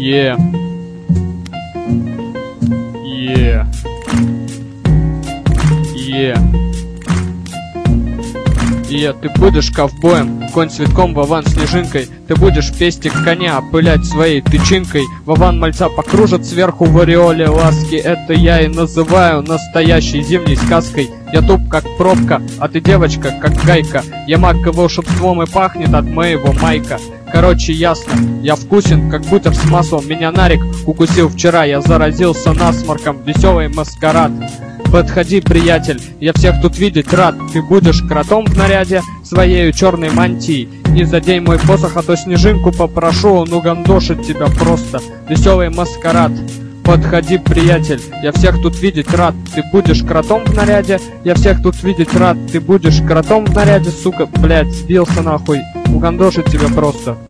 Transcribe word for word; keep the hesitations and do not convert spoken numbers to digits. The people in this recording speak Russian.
Е. Е. Е. Е, ты будешь ковбоем, конь цветком, Вован снежинкой. Ты будешь пестик коня опылять своей тычинкой. Вован мальца покружит сверху в ореоле ласки. Это я и называю настоящей зимней сказкой. Я туп как пробка, а ты девочка как гайка. Я маг и волшебством и пахнет от моего майка. Короче, ясно, я вкусен, как бутер с маслом. Меня Нарик укусил вчера, я заразился насморком. Веселый маскарад. Подходи, приятель, я всех тут видеть рад. Ты будешь кротом в наряде своей черной мантии. Не задей мой посох, а то снежинку попрошу, он угандошит тебя просто. Веселый маскарад. Подходи, приятель, я всех тут видеть рад. Ты будешь кротом в наряде, я всех тут видеть рад. Ты будешь кротом в наряде, сука, блядь, сбился нахуй. Угандошит тебя просто.